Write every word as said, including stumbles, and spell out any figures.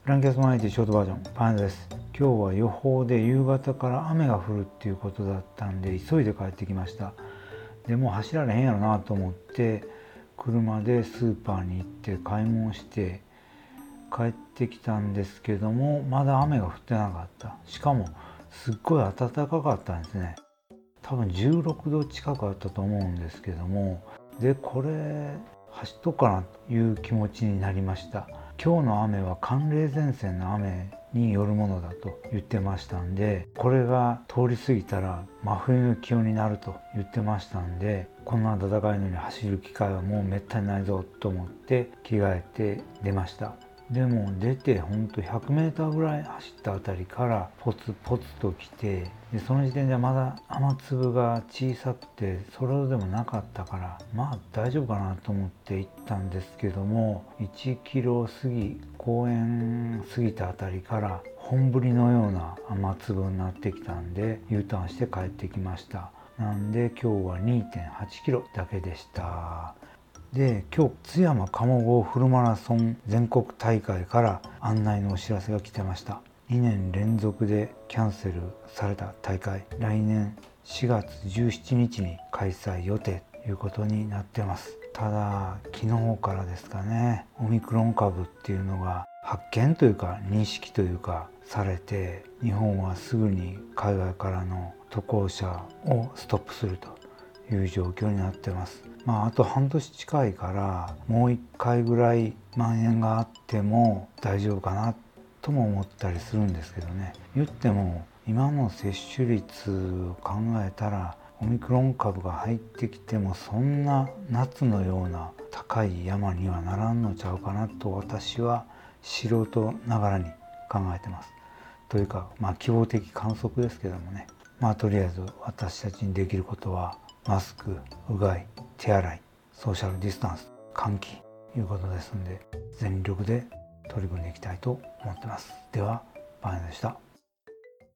ブランキャストマイティショートバージョンパンです。今日は予報で夕方から雨が降るっていうことだったんで急いで帰ってきました。でもう走られへんやろなと思って車でスーパーに行って買い物して帰ってきたんですけども、まだ雨が降ってなかった。しかもすっごい暖かかったんですね。多分じゅうろくど近くあったと思うんですけども、でこれ走っとくかなという気持ちになりました。今日の雨は寒冷前線の雨によるものだと言ってましたんで、これが通り過ぎたら真冬の気温になると言ってましたんで、こんな暖かいのに走る機会はもうめったにないぞと思って着替えて出ました。でも出てほんとひゃくメーターぐらい走ったあたりからポツポツと来て、でその時点ではまだ雨粒が小さくてそれほどでもなかったから、まあ大丈夫かなと思って行ったんですけども、いちキロ過ぎ公園過ぎたあたりから本降りのような雨粒になってきたんで U ターンして帰ってきました。なんで今日は にてんはちキロだけでした。で今日津山鴨郷フルマラソン全国大会から案内のお知らせが来てました。にねん連続でキャンセルされた大会、来年しがつじゅうしちにちに開催予定ということになってます。ただ昨日からですかね、オミクロン株っていうのが発見というか認識というかされて、日本はすぐに海外からの渡航者をストップするという状況になってます。まああと半年近いからもういっかいぐらい蔓延があっても大丈夫かなとも思ったりするんですけどね。言っても今の接種率を考えたらオミクロン株が入ってきてもそんな夏のような高い山にはならんのちゃうかなと私は素人ながらに考えてます。というかまあ希望的観測ですけどもね。まあとりあえず私たちにできることはマスク、うがい、手洗い、ソーシャルディスタンス、換気ということですので全力で取り組んでいきたいと思ってます。では、パン屋でした。